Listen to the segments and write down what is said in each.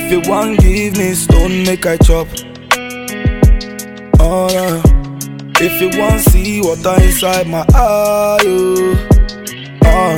If you want give me stone, make I chop. Oh no. If you want see water inside my eye, oh.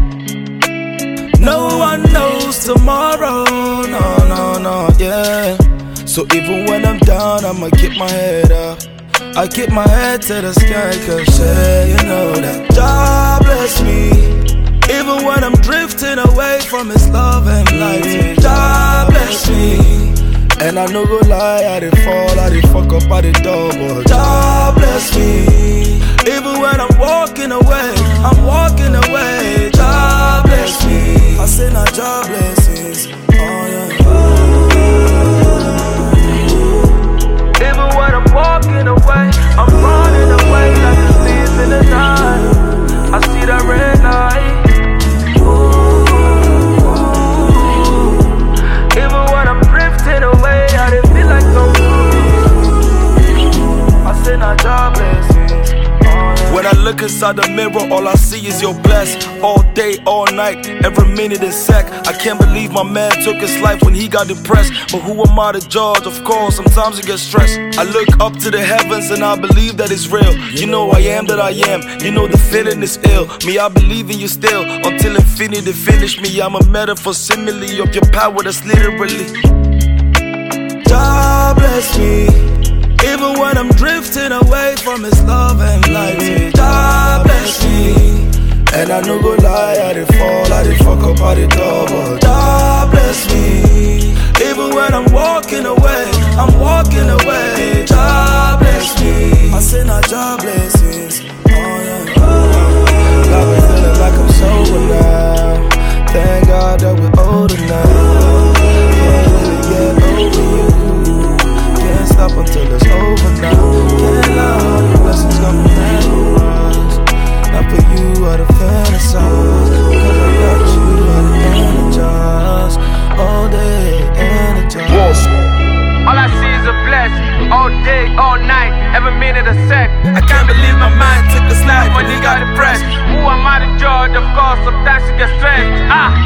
No one knows tomorrow, no, yeah. So even when I'm down, I'ma keep my head up. I keep my head to the sky, cause yeah, you know that God bless me. Even when I'm drifting away from His love and light, God bless me. And I no go lie, I did fall, I did fuck up, I did double. God bless me. Even when I'm walking away, God bless me. I say now God blessings, oh yeah. Even when I'm walking away, I'm running away like a thief in the night. I see that red light. Even when I'm drifting away, I didn't feel like no I say now God blessings. When I look inside the mirror, all I see is your bless. All day, all night, every minute and sec. I can't believe my man took his life when he got depressed. But who am I to judge? Of course, sometimes you get stressed. I look up to the heavens and I believe that it's real. You know I am that I am. You know the feeling is ill. Me, I believe in you still. Until infinity finish me, I'm a metaphor simile of your power that's literally. God bless me. Even when I'm drifting away from His love and light, God bless me. And I no go lie, I did fall, I did fuck up, I did double. God bless me. Even when I'm walking away, God bless me. I say now God blessings, oh yeah. Got me feeling like I'm sober now. Thank God that we're older now. Can't really get over you. Can't stop until it's over now. Can't lie, all the blessings come from memories. Not for you, I to fantasize. Because I got you, I to energize. All day, energize. All I see is a blessing. All day, all night, every minute a sec. I can't believe my mind took a slide when he got depressed. Who am I to judge? Of course, sometimes you get stressed.